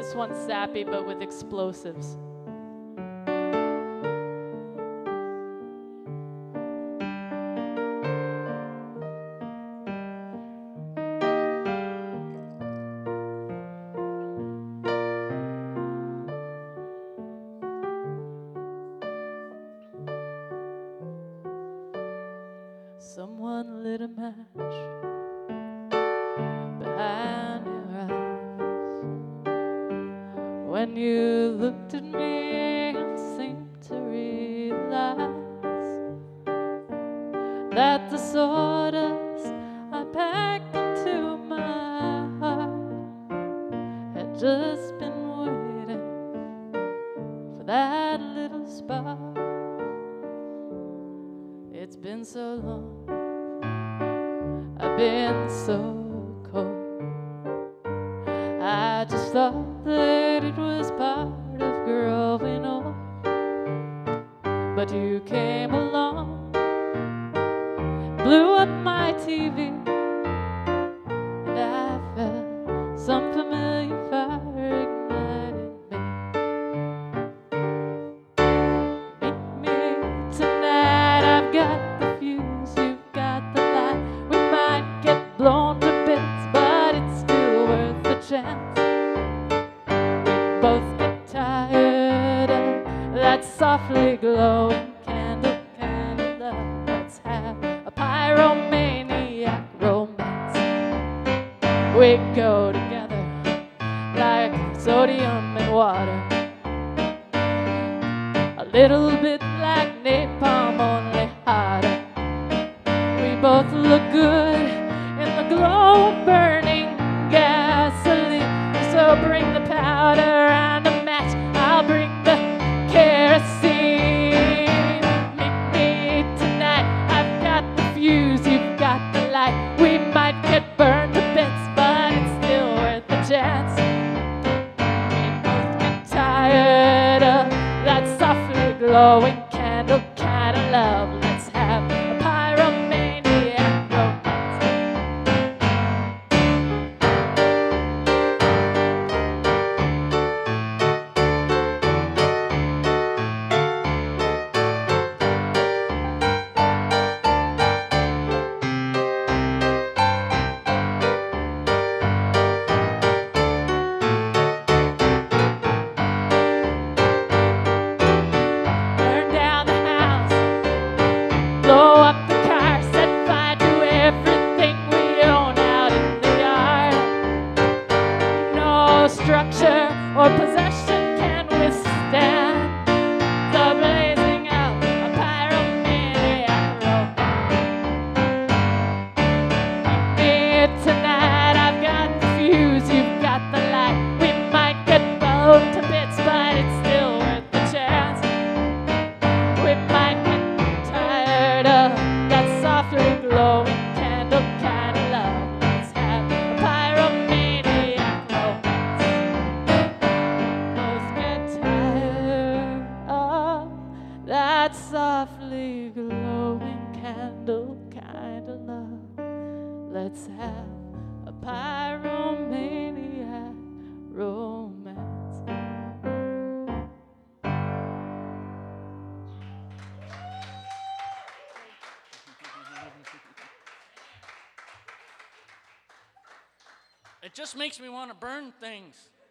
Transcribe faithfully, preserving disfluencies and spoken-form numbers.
This one's sappy, but with explosives. Someone lit a match behind your eyes when you looked at me and seemed to realize that the sawdust I packed into my heart had just been waiting for that little spark. It's been so long, I've been so cold. I just thought that it was part of growing old. But you came along, blew up my T V, and I felt some familiar fire igniting me. Meet me tonight, I've got the fuse, you've got the light. We might get blown to bits, but it's still worth a chance. We both get tired of that softly glowing candle, candle love. Let's have a pyromaniac romance. We go together like sodium and water, a little bit like napalm, only hotter. We both look good in the glow of burning gasoline. So bring the powder and a match, I'll bring the kerosene. Meet me tonight, I've got the fuse, you've got the light. We might get burned to bits, but it's still worth a chance. We both get tired of that softly glowing candle kind of love. Let's have a pyromaniac romance. Burn down the house, blow up the car, set fire to everything we own out in the yard. No structure or possession can withstand the blazing of a pyromaniac romance. Meet me tonight, I've got the fuse, you've got the light. We might get blown to bits, but it's still worth the chance. We might get tired of that softly glowing candle kind of love. Let's have a pyromaniac romance. Both get tired of that softly glowing candle kind of love. Let's have a pyromaniac romance. It just makes me want to burn things.